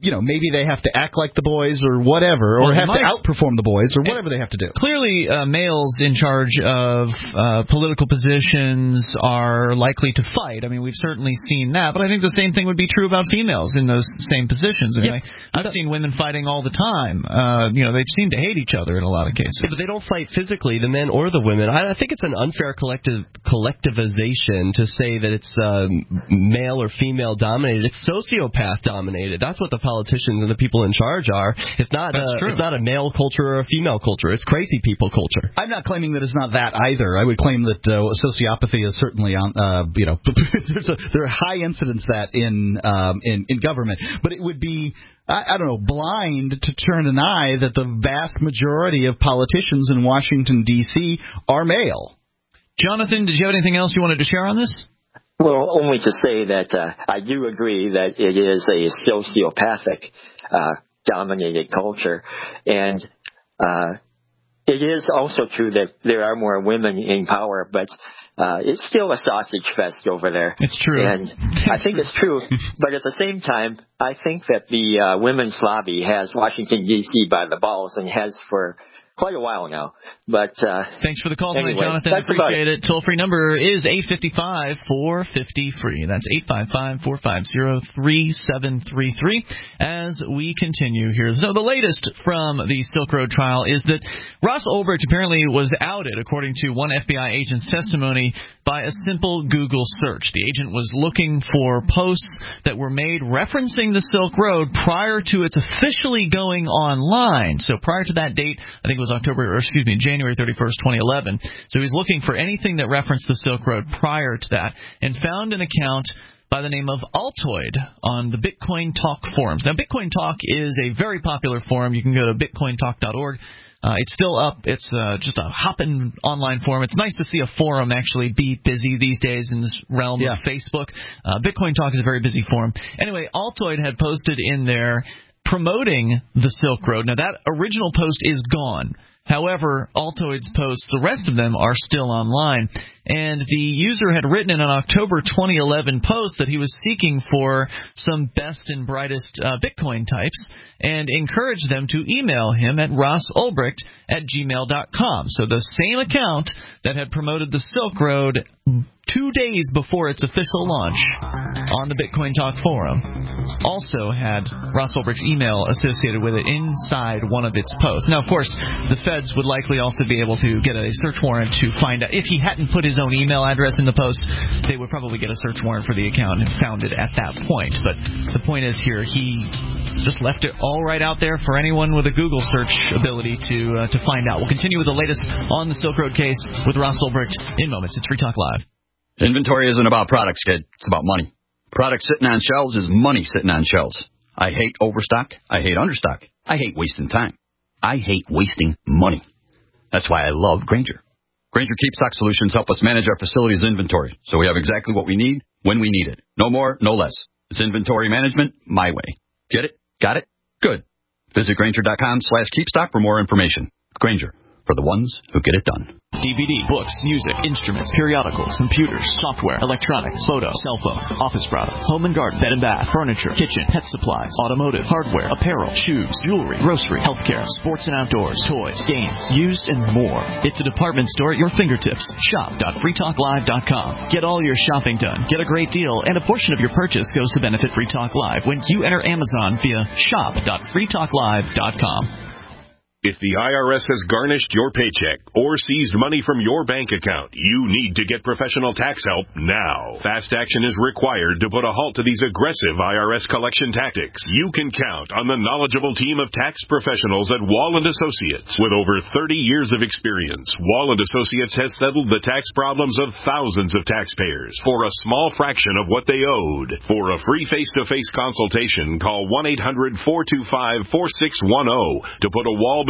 you know, maybe they have to act like the boys or whatever, or well, have might, to outperform the boys or whatever they have to do. Clearly, uh, males in charge of uh, political positions are likely to fight. I mean, we've certainly seen that, but I think the same thing would be true about females in those same positions. I mean, yeah. I, I've seen women fighting all the time. Uh, you know, they seem to hate each other in a lot of cases. Yeah, but they don't fight physically, the men or the women. I, I think it's an unfair collective collectivization to say that it's um, male or female dominated. It's sociopath dominated. That's what the politicians and the people in charge are. It's not a, it's not a male culture or a female culture. It's crazy people culture. I'm not claiming that it's not that either. I would claim that uh, sociopathy is certainly on. Uh, you know, there's a, there are high incidents that in um, in in government, but it would be. I, I don't know, blind to turn an eye that the vast majority of politicians in Washington, D C are male. Jonathan, did you have anything else you wanted to share on this? Well, only to say that uh, I do agree that it is a sociopathic uh, dominated culture, and uh, it is also true that there are more women in power, but uh, it's still a sausage fest over there. It's true. And I think it's true, but at the same time, I think that the uh, women's lobby has Washington, D C by the balls and has for quite a while now. But uh, thanks for the call anyway, tonight, Jonathan. I appreciate it. it. Toll-free number is eight five five, four five zero, free. That's eight five five, four five zero, three seven three three. As we continue here. So the latest from the Silk Road trial is that Ross Ulbricht apparently was outed, according to one F B I agent's testimony, by a simple Google search. The agent was looking for posts that were made referencing the Silk Road prior to its officially going online. So prior to that date, I think it was October, or excuse me, January thirty-first, twenty eleven. So he was looking for anything that referenced the Silk Road prior to that and found an account by the name of Altoid on the Bitcoin Talk forums. Now, Bitcoin Talk is a very popular forum. You can go to bitcoin talk dot org. Uh, it's still up. It's uh, just a hopping online forum. It's nice to see a forum actually be busy these days in this realm yeah. of Facebook. Uh, Bitcoin Talk is a very busy forum. Anyway, Altoid had posted in there promoting the Silk Road. Now, that original post is gone. However, Altoid's posts, the rest of them, are still online. And the user had written in an October twenty eleven post that he was seeking for some best and brightest uh, Bitcoin types and encouraged them to email him at ross ulbricht at gmail dot com. So the same account that had promoted the Silk Road two days before its official launch on the Bitcoin Talk forum also had Ross Ulbricht's email associated with it inside one of its posts. Now, of course, the feds would likely also be able to get a search warrant to find out. If he hadn't put his own email address in the post, they would probably get a search warrant for the account and found it at that point. But the point is here, he just left it all right out there for anyone with a Google search ability to uh, to find out. We'll continue with the latest on the Silk Road case with Ross Ulbricht in moments. It's Free Talk Live. Inventory isn't about products, kid. It's about money. Products sitting on shelves is money sitting on shelves. I hate overstock. I hate understock. I hate wasting time. I hate wasting money. That's why I love Grainger. Grainger KeepStock Solutions help us manage our facility's inventory, so we have exactly what we need when we need it. No more, no less. It's inventory management my way. Get it? Got it? Good. Visit Grainger.com slash KeepStock for more information. Grainger, for the ones who get it done. D V D, books, music, instruments, periodicals, computers, software, electronics, photo, cell phone, office products, home and garden, bed and bath, furniture, kitchen, pet supplies, automotive, hardware, apparel, shoes, jewelry, grocery, healthcare, sports and outdoors, toys, games, used, and more. It's a department store at your fingertips. shop dot free talk live dot com. Get all your shopping done. Get a great deal, and a portion of your purchase goes to benefit Free Talk Live when you enter Amazon via shop dot free talk live dot com. If the I R S has garnished your paycheck or seized money from your bank account, you need to get professional tax help now. Fast action is required to put a halt to these aggressive I R S collection tactics. You can count on the knowledgeable team of tax professionals at Wall and Associates. With over thirty years of experience, Wall and Associates has settled the tax problems of thousands of taxpayers for a small fraction of what they owed. For a free face-to-face consultation, call one eight hundred, four two five, four six one zero to put a wall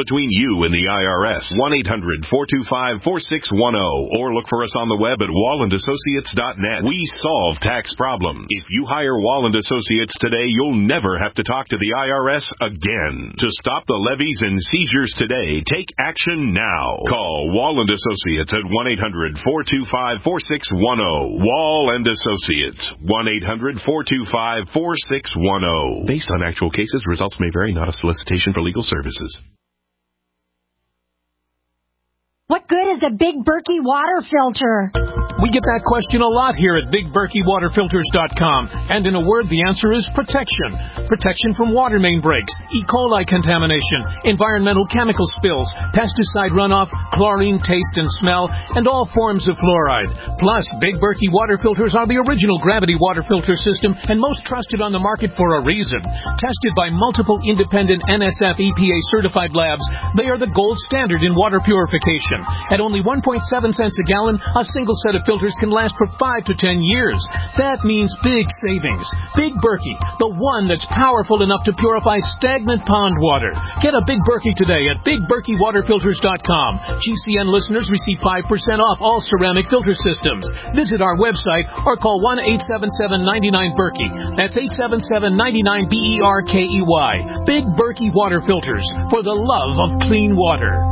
between you and the I R S. one eight hundred four two five four six one zero or look for us on the web at wall and associates dot net. We solve tax problems. If you hire Wall and Associates today, you'll never have to talk to the I R S again. To stop the levies and seizures today, take action now. Call Wall and Associates at one eight hundred four two five four six one zero. Wall and Associates, one eight hundred four two five four six one zero. Based on actual cases, results may vary, not a solicitation for legal services. What good is a Big Berkey water filter? We get that question a lot here at big berkey water filters dot com. And in a word, the answer is protection. Protection from water main breaks, E. coli contamination, environmental chemical spills, pesticide runoff, chlorine taste and smell, and all forms of fluoride. Plus, Big Berkey water filters are the original gravity water filter system and most trusted on the market for a reason. Tested by multiple independent N S F E P A certified labs, they are the gold standard in water purification. At only one point seven cents a gallon, a single set of filters can last for five to ten years. That means big savings. Big Berkey, the one that's powerful enough to purify stagnant pond water. Get a Big Berkey today at big berkey water filters dot com. G C N listeners receive five percent off all ceramic filter systems. Visit our website or call one eight seven seven nine nine Berkey. That's eight seven seven nine nine B E R K E Y. Big Berkey water filters for the love of clean water.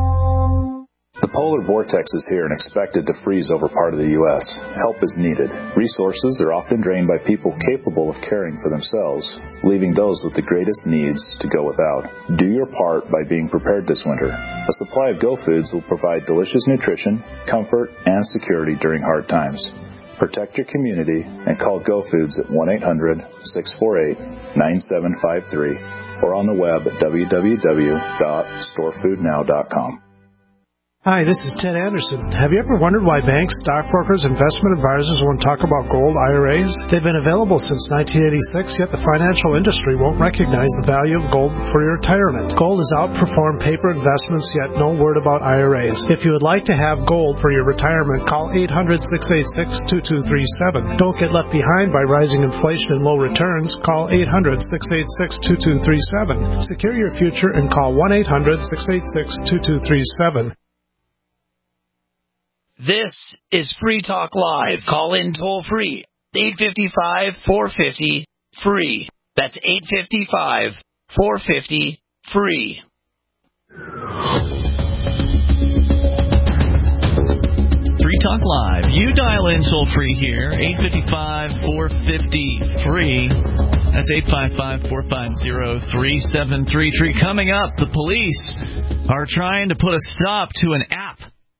The polar vortex is here and expected to freeze over part of the U S. Help is needed. Resources are often drained by people capable of caring for themselves, leaving those with the greatest needs to go without. Do your part by being prepared this winter. A supply of Go Foods will provide delicious nutrition, comfort, and security during hard times. Protect your community and call Go Foods at one eight hundred six four eight nine seven five three or on the web at w w w dot store food now dot com. Hi, this is Ted Anderson. Have you ever wondered why banks, stockbrokers, investment advisors won't talk about gold I R As? They've been available since nineteen eighty-six, yet the financial industry won't recognize the value of gold for your retirement. Gold has outperformed paper investments, yet no word about I R As. If you would like to have gold for your retirement, call eight hundred six eight six two two three seven. Don't get left behind by rising inflation and low returns. Call eight hundred six eight six two two three seven. Secure your future and call one eight hundred six eight six two two three seven. This is Free Talk Live. Call in toll free. eight five five, four five zero, free. That's eight five five, four five zero, free. Free Talk Live. You dial in toll free here. eight five five, four five zero, free. That's eight five five, four five zero, three seven three three. Coming up, the police are trying to put a stop to an app.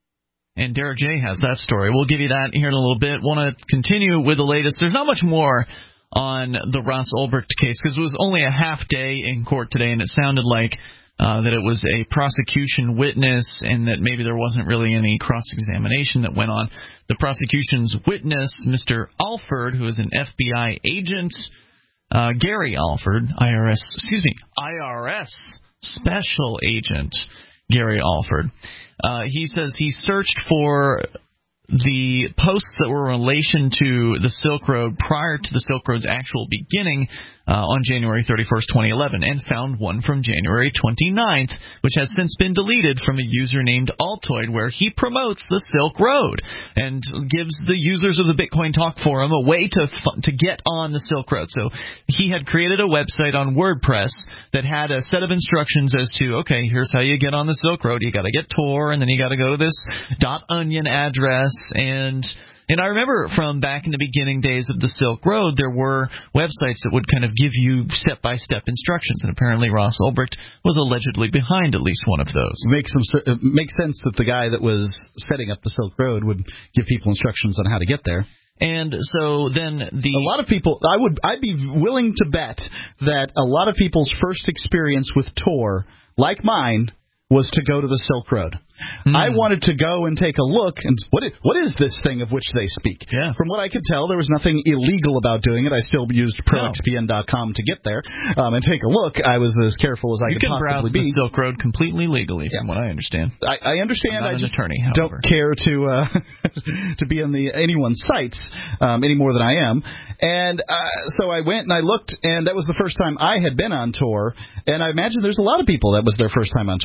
And Derek J. has that story. We'll give you that here in a little bit. Want to continue with the latest. There's not much more on the Ross Ulbricht case because it was only a half day in court today, and it sounded like uh, that it was a prosecution witness and that maybe there wasn't really any cross-examination that went on. The prosecution's witness, Mister Alford, who is an F B I agent, uh, Gary Alford, I R S, excuse me, I R S special agent Gary Alford. Uh, he says he searched for the posts that were in relation to the Silk Road prior to the Silk Road's actual beginning uh, on January thirty-first, twenty eleven, and found one from January twenty-ninth, which has since been deleted from a user named Altoid, where he promotes the Silk Road and gives the users of the Bitcoin Talk Forum a way to to get on the Silk Road. So he had created a website on WordPress that had a set of instructions as to, okay, here's how you get on the Silk Road. You got to get Tor, and then you got to go to this .onion address, and And I remember from back in the beginning days of the Silk Road, there were websites that would kind of give you step-by-step instructions, and apparently Ross Ulbricht was allegedly behind at least one of those. Makes some it makes sense that the guy that was setting up the Silk Road would give people instructions on how to get there. And so then the a lot of people, I would I'd be willing to bet that a lot of people's first experience with Tor, like mine, was to go to the Silk Road. Mm. I wanted to go and take a look, and what is, what is this thing of which they speak? Yeah. From what I could tell, there was nothing illegal about doing it. I still used pro x p n dot com to get there um, and take a look. I was as careful as I you could can possibly browse be. the Silk Road completely legally, from yeah. what I understand. I, I understand. I'm not I an just attorney, don't care to uh, to be on the anyone's sites um, any more than I am. And uh, so I went and I looked, and that was the first time I had been on Tor. And I imagine there's a lot of people that was their first time on Tor.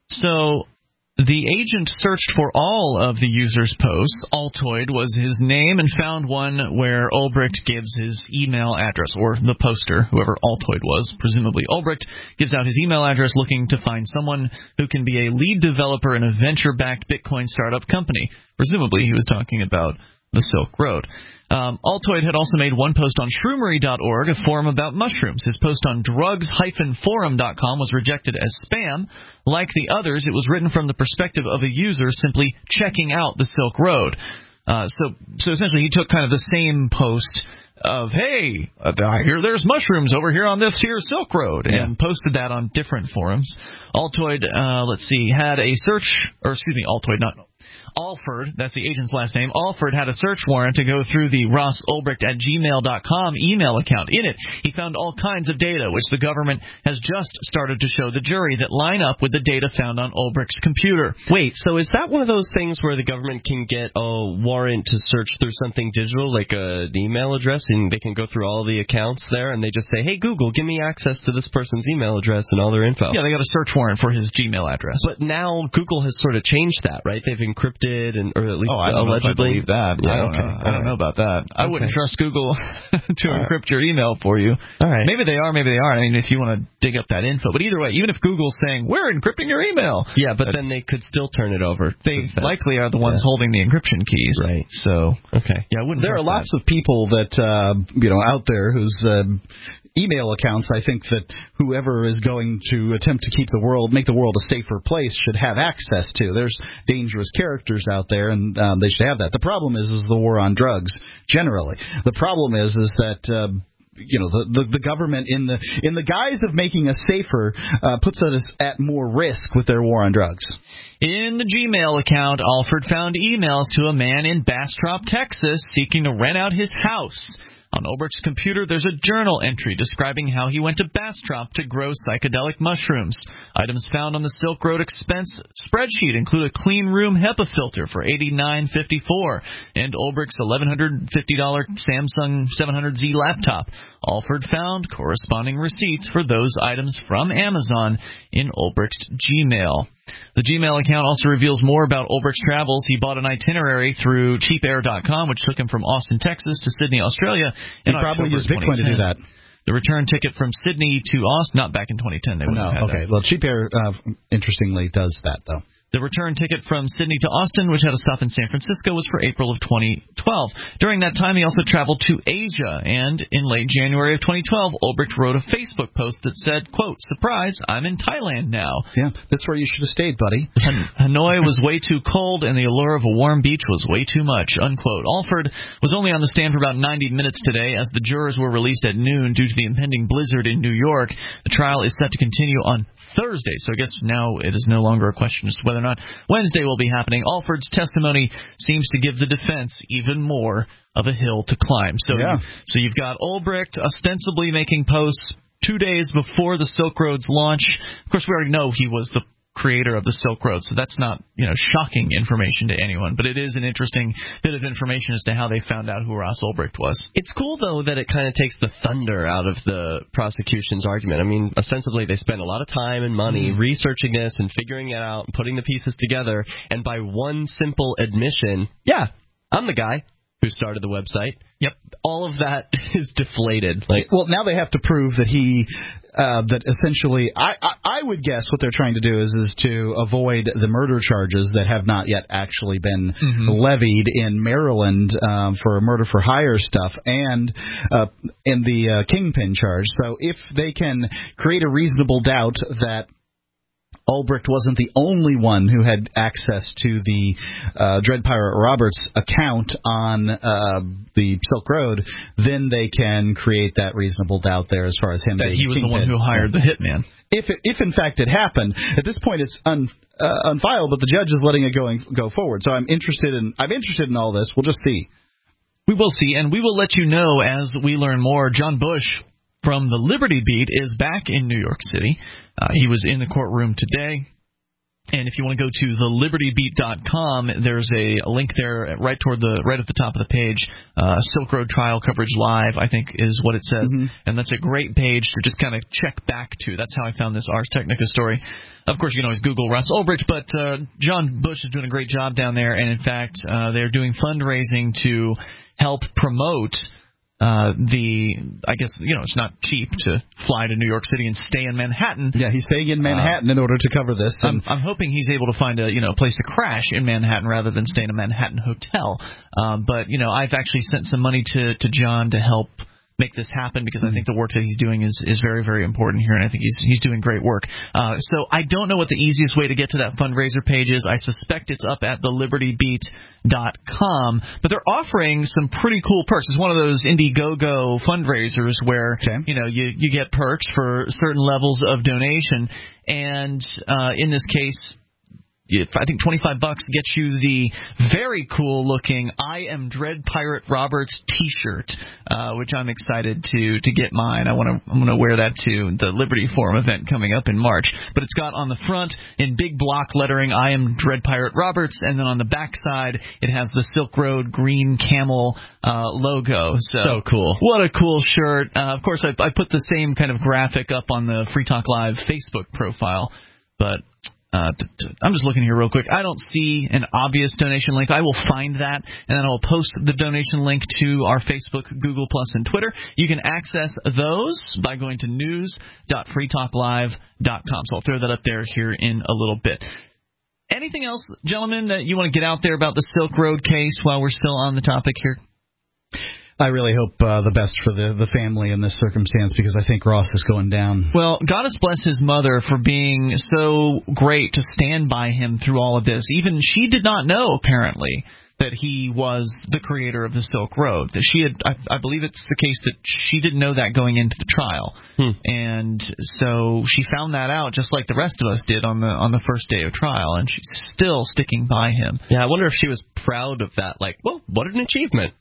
So the agent searched for all of the user's posts. Altoid was his name, and found one where Ulbricht gives his email address, or the poster, whoever Altoid was, presumably Ulbricht, gives out his email address looking to find someone who can be a lead developer in a venture-backed Bitcoin startup company. Presumably he was talking about the Silk Road. Um, Altoid had also made one post on shroomery dot org, a forum about mushrooms. His post on drugs dash forum dot com was rejected as spam. Like the others, it was written from the perspective of a user simply checking out the Silk Road. Uh, so, so essentially he took kind of the same post of, hey, I hear there's mushrooms over here on this here Silk Road, yeah. and posted that on different forums. Altoid, uh, let's see, had a search, or excuse me, Altoid, not Alford, that's the agent's last name. Alford had a search warrant to go through the Ross Ulbricht at gmail dot com email account. In it, he found all kinds of data, which the government has just started to show the jury, that line up with the data found on Ulbricht's computer. Wait, so is that one of those things where the government can get a warrant to search through something digital, like a, an email address, and they can go through all the accounts there, and they just say, hey, Google, give me access to this person's email address and all their info? Yeah, they got a search warrant for his Gmail address. But now Google has sort of changed that, right? They've encrypted and or at least oh, I don't allegedly. Know if I believe that. Yeah, I don't okay. know. I don't know about that. I okay. wouldn't trust Google to All encrypt right. your email for you. All right. Maybe they are, maybe they aren't. I mean, if you want to dig up that info. But either way, even if Google's saying, we're encrypting your email. Yeah, but then they could still turn it over. They likely are the ones yeah. holding the encryption keys. Right. So, okay. Yeah, I wouldn't There are lots that. of people that, uh, you know, out there whose uh, email accounts, I think that whoever is going to attempt to keep the world, make the world a safer place, should have access to. There's dangerous characters out there, and um, they should have that. The problem is, is the war on drugs, generally. The problem is, is that... Uh, You know, the, the the government, in the in the guise of making us safer, uh, puts us at more risk with their war on drugs. In the Gmail account, Alford found emails to a man in Bastrop, Texas, seeking to rent out his house. On Ulbricht's computer, there's a journal entry describing how he went to Bastrop to grow psychedelic mushrooms. Items found on the Silk Road expense spreadsheet include a clean room HEPA filter for eighty-nine fifty-four and Ulbricht's eleven fifty dollars Samsung seven hundred Z laptop. Alford found corresponding receipts for those items from Amazon in Ulbricht's Gmail. The Gmail account also reveals more about Ulbricht's travels. He bought an itinerary through cheap air dot com, which took him from Austin, Texas to Sydney, Australia. He probably used Bitcoin to do that. The return ticket from Sydney to Austin, not back in twenty ten. They no, have had okay. That. Well, cheap air, uh, interestingly, does that, though. The return ticket from Sydney to Austin, which had a stop in San Francisco, was for April of twenty twelve. During that time, he also traveled to Asia, and in late January of twenty twelve, Ulbricht wrote a Facebook post that said, quote, surprise, I'm in Thailand now. Yeah, that's where you should have stayed, buddy. Hanoi was way too cold, and the allure of a warm beach was way too much, unquote. Alford was only on the stand for about ninety minutes today, as the jurors were released at noon due to the impending blizzard in New York. The trial is set to continue on Thursday, so I guess now it is no longer a question as to whether or not Wednesday will be happening. Alford's testimony seems to give the defense even more of a hill to climb. So, yeah. so you've got Ulbricht ostensibly making posts two days before the Silk Road's launch. Of course, we already know he was the creator of the Silk Road, so that's not, you know, shocking information to anyone, but it is an interesting bit of information as to how they found out who Ross Ulbricht was. It's cool, though, that it kind of takes the thunder out of the prosecution's argument. I mean, ostensibly, they spent a lot of time and money mm. researching this and figuring it out and putting the pieces together, and by one simple admission, yeah, I'm the guy who started the website. Yep, all of that is deflated. Like, well, now they have to prove that he, uh, that essentially, I, I, I would guess what they're trying to do is is to avoid the murder charges that have not yet actually been mm-hmm. levied in Maryland um, for murder for hire stuff, and uh, in the uh, kingpin charge. So if they can create a reasonable doubt that Ulbricht wasn't the only one who had access to the uh, Dread Pirate Roberts account on uh, the Silk Road, then they can create that reasonable doubt there as far as him that being he was kingpin. the one who hired the hitman. If it, if in fact it happened, at this point it's un, uh, unfiled, but the judge is letting it going go forward. So I'm interested in I'm interested in all this. We'll just see. We will see, and we will let you know as we learn more. John Bush from the Liberty Beat is back in New York City. Uh, he was in the courtroom today. And if you want to go to the liberty beat dot com, there's a link there right toward the right at the top of the page. Uh, Silk Road Trial Coverage Live, I think, is what it says. Mm-hmm. And that's a great page to just kind of check back to. That's how I found this Ars Technica story. Of course, you can always Google Ross Ulbricht, but uh, John Bush is doing a great job down there. And, in fact, uh, they're doing fundraising to help promote Uh, the, I guess, you know, it's not cheap to fly to New York City and stay in Manhattan. Yeah, he's staying in Manhattan uh, in order to cover this. And I'm, I'm hoping he's able to find a, you know, a place to crash in Manhattan rather than stay in a Manhattan hotel. Um, but, you know, I've actually sent some money to, to John to help make this happen because I think the work that he's doing is, is very, very important here, and I think he's he's doing great work. Uh, so I don't know what the easiest way to get to that fundraiser page is. I suspect it's up at the liberty beat dot com, but they're offering some pretty cool perks. It's one of those Indiegogo fundraisers where okay. you know you, you get perks for certain levels of donation, and uh, in this case, I think twenty-five bucks gets you the very cool-looking I Am Dread Pirate Roberts T-shirt, uh, which I'm excited to to get mine. I want to I'm going to wear that to the Liberty Forum event coming up in March. But it's got on the front in big block lettering I Am Dread Pirate Roberts, and then on the back side it has the Silk Road green camel uh, logo. So, so cool! What a cool shirt! Uh, of course, I, I put the same kind of graphic up on the Free Talk Live Facebook profile, but. Uh, t- t- I'm just looking here real quick. I don't see an obvious donation link. I will find that, and then I'll post the donation link to our Facebook, Google Plus, and Twitter. You can access those by going to news dot free talk live dot com. So I'll throw that up there here in a little bit. Anything else, gentlemen, that you want to get out there about the Silk Road case while we're still on the topic here? I really hope uh, the best for the, the family in this circumstance because I think Ross is going down. Well, God has blessed his mother for being so great to stand by him through all of this. Even she did not know, apparently, that he was the creator of the Silk Road. That she had, I, I believe it's the case that she didn't know that going into the trial, hmm. and so she found that out just like the rest of us did on the on the first day of trial, and she's still sticking by him. Yeah, I wonder if she was proud of that. Like, well, what an achievement!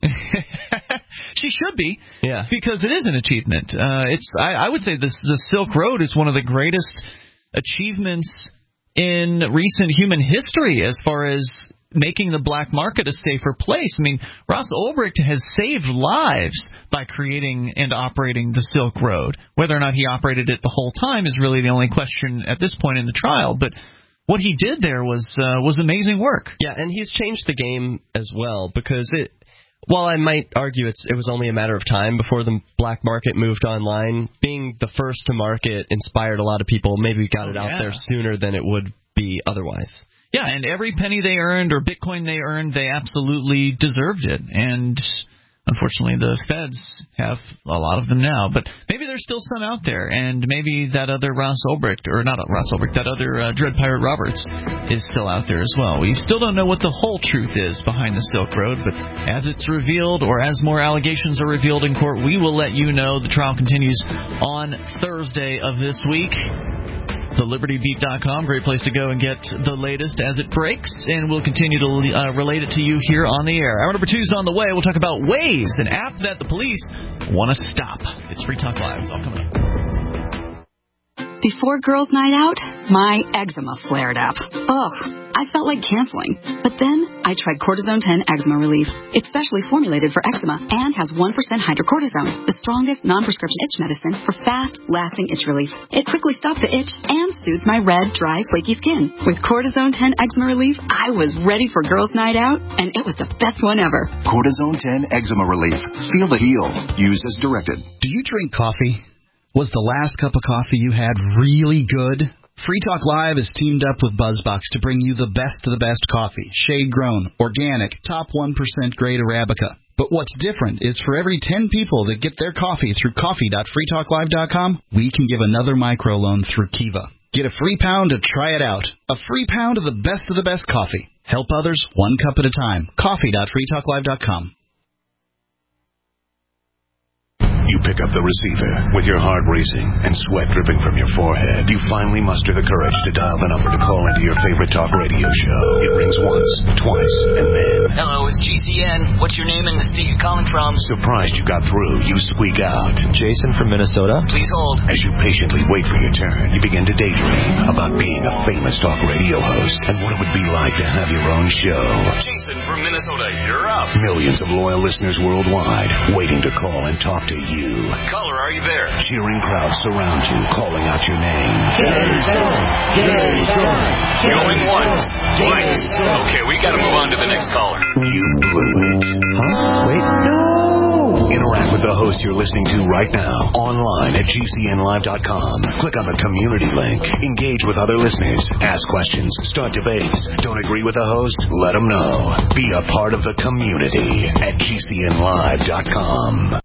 She should be, yeah, because it is an achievement. Uh, it's I, I would say this the Silk Road is one of the greatest achievements in recent human history as far as making the black market a safer place. I mean, Ross Ulbricht has saved lives by creating and operating the Silk Road. Whether or not he operated it the whole time is really the only question at this point in the trial, but what he did there was uh, was amazing work. Yeah, and he's changed the game as well, because it while I might argue it's it was only a matter of time before the black market moved online, being the first to market inspired a lot of people. Maybe got it oh, out yeah. there sooner than it would be otherwise. Yeah, and every penny they earned or Bitcoin they earned, they absolutely deserved it. And unfortunately, the feds have a lot of them now. But maybe there's still some out there, and maybe that other Ross Ulbricht, or not Ross Ulbricht, that other uh, Dread Pirate Roberts is still out there as well. We still don't know what the whole truth is behind the Silk Road, but as it's revealed or as more allegations are revealed in court, we will let you know. The trial continues on Thursday of this week. the liberty beat dot com, great place to go and get the latest as it breaks, and we'll continue to uh, relate it to you here on the air. Hour number two is on the way. We'll talk about Waze, an app that the police want to stop. It's Free Talk Live. It's all coming up. Before girls' night out, my eczema flared up. Ugh, I felt like canceling. But then I tried Cortisone ten Eczema Relief. It's specially formulated for eczema and has one percent hydrocortisone, the strongest non-prescription itch medicine for fast, lasting itch relief. It quickly stopped the itch and soothed my red, dry, flaky skin. With Cortisone ten Eczema Relief, I was ready for girls' night out, and it was the best one ever. Cortisone ten Eczema Relief. Feel the heal. Use as directed. Do you drink coffee? Was the last cup of coffee you had really good? Free Talk Live is teamed up with BuzzBox to bring you the best of the best coffee. Shade-grown, organic, top one percent grade Arabica. But what's different is for every ten people that get their coffee through coffee dot free talk live dot com, we can give another microloan through Kiva. Get a free pound to try it out. A free pound of the best of the best coffee. Help others one cup at a time. coffee dot free talk live dot com. You pick up the receiver with your heart racing and sweat dripping from your forehead. You finally muster the courage to dial the number to call into your favorite talk radio show. It rings once, twice, and then... Hello, it's G C N. What's your name and the state you're calling from? Surprised you got through, you squeak out. Jason from Minnesota. Please hold. As you patiently wait for your turn, you begin to daydream about being a famous talk radio host and what it would be like to have your own show. Jason from Minnesota, you're up. Millions of loyal listeners worldwide waiting to call and talk to you. Caller, are you there? Cheering crowds surround you, calling out your name. Jason! Jason! Going once, twice. Okay, we gotta move on to the next caller. You blew it. Huh? Wait, no! Interact with the host you're listening to right now, online at G C N live dot com. Click on the community link. Engage with other listeners. Ask questions. Start debates. Don't agree with the host? Let them know. Be a part of the community at G C N live dot com.